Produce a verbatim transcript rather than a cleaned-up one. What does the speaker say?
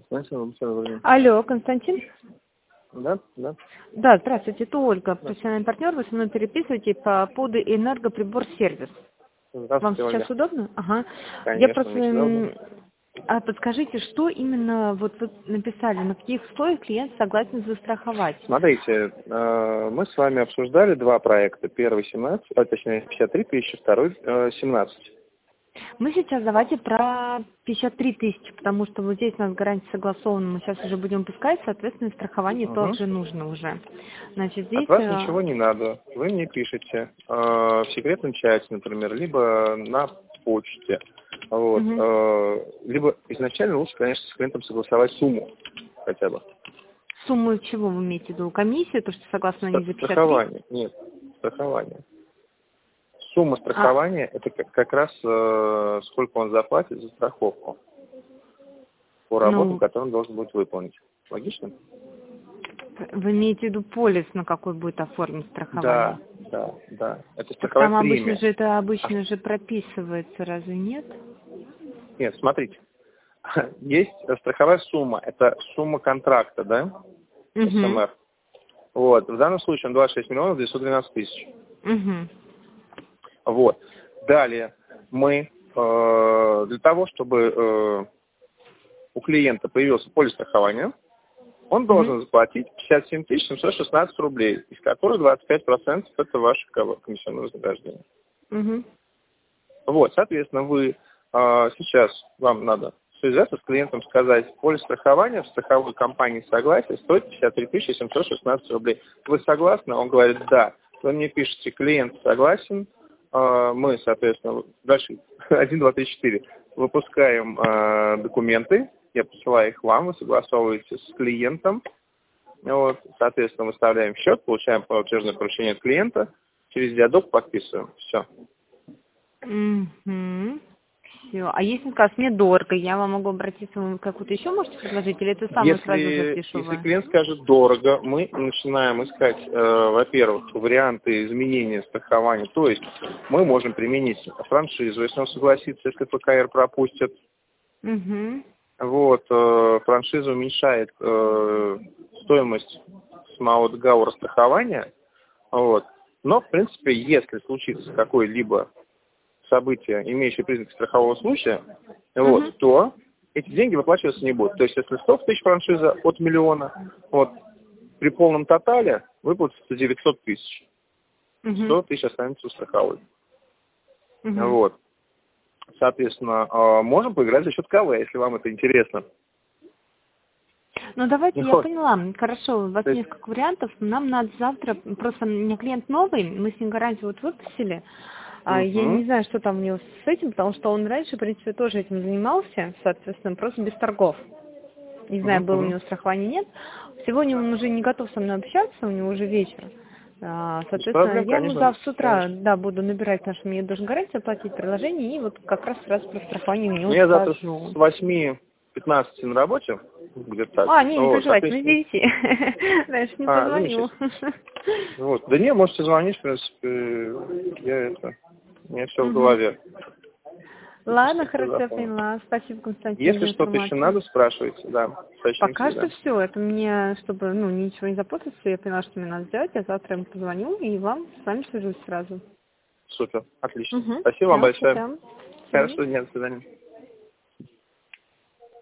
Алло, Константин? Да, да. Да, здравствуйте, это Ольга, профессиональный партнер. Вы со мной переписываете по поводу энергоприбор-сервис. Вам сейчас Ольга. удобно? Ага. Конечно, Я просто... мне удобно. А подскажите, что именно вот вы написали, на каких условиях клиент согласен застраховать? Смотрите, э, мы с вами обсуждали два проекта. Первый семнадцать, а, точнее пятьдесят три тысячи, второй э, семнадцать. Мы сейчас давайте про пятьдесят три тысячи, потому что вот здесь у нас гарантия согласована, мы сейчас уже будем пускать, соответственно, страхование Угу. тоже нужно уже. Значит, здесь... От вас ничего не надо. Вы мне пишете э, в секретном чате, например, либо на почте. Вот. Угу. Э, либо изначально лучше, конечно, с клиентом согласовать сумму хотя бы. Сумму чего вы имеете в виду? Комиссию, то, что согласно на них за пятьдесят три? Страхование. Нет, страхование. Сумма страхования а. это как, как раз э, сколько он заплатит за страховку по работам, ну, которые он должен будет выполнить. Логично? Вы имеете в виду полис, на какой будет оформлен страхование? Да, да, да. Это Так страховая там премия. обычно же это обычно же прописывается, разве нет? Нет, смотрите. Есть страховая сумма. Это сумма контракта, да? Угу. СМР. Вот. В данном случае он двадцать шесть миллионов девятьсот двенадцать тысяч. Угу. Вот. Далее мы э, для того, чтобы э, у клиента появился полис страхования, он должен Угу. заплатить пятьдесят семь тысяч семьсот шестнадцать рублей, из которых двадцать пять процентов это ваше комиссионное вознаграждение. Угу. Вот, соответственно, вы э, сейчас, вам надо связаться с клиентом, сказать, полис страхования в страховой компании согласия стоит пятьдесят три тысячи семьсот шестнадцать рублей. Вы согласны? Он говорит, да. Вы мне пишете, клиент согласен, э, мы, соответственно, дальше один, два, три, четыре выпускаем э, документы, я посылаю их вам, вы согласовываете с клиентом, вот, соответственно, выставляем счет, получаем платежное поручение от клиента, через диадок подписываем, все. Угу. Все. А если скажет, мне дорого, я вам могу обратиться, вы какую-то еще можете предложить, или это самое сразу Если, запишу? если клиент скажет дорого, мы начинаем искать, э, во-первых, варианты изменения страхования. То есть мы можем применить франшизу, если он согласится, если ПКР пропустит. Угу. Вот, э, франшиза уменьшает э, стоимость самого договора страхования. Вот. Но, в принципе, если случится какое-либо событие, имеющее признаки страхового случая, Угу. вот, то эти деньги выплачиваться не будут. То есть, если сто тысяч франшиза от миллиона, вот, при полном тотале выплатится девятьсот тысяч. Угу. сто тысяч останется у страховой. Угу. Вот. Соответственно, можем поиграть за счет КВ, если вам это интересно. Ну, давайте, Вот. я поняла. Хорошо, у вас есть... несколько вариантов. Нам надо завтра, просто у меня клиент новый, мы с ним гарантию вот выпустили. А, Угу. я не знаю, что там у него с этим, потому что он раньше, в принципе, тоже этим занимался, соответственно, просто без торгов. Не знаю, Угу. было у него страхование, нет. Сегодня он уже не готов со мной общаться, у него уже вечер. А, соответственно, проблем, я ему конечно, завтра с утра, конечно. да, буду набирать, потому что мне должен гарантию оплатить приложение, и вот как раз сразу про страхование у него Ну, я завтра скажу. с восьми пятнадцати на работе, где-то так. А, не, не Вот, переживайте, мы соответственно... здесь. Раньше не А, позвоню. Вот. Да не, можете звонить, в принципе, я это, у меня все в голове. Ладно, хорошо, я поняла. Спасибо, Константин, Если за что-то еще информацию. надо, спрашивайте, да. Пока Уточните, что да. все. Это мне, чтобы ну, ничего не запутаться, я поняла, что мне надо сделать. Я завтра ему позвоню и вам с вами свяжусь сразу. Супер, отлично. Угу. Спасибо вам Все, большое. спасибо. Хорошего дня, до свидания.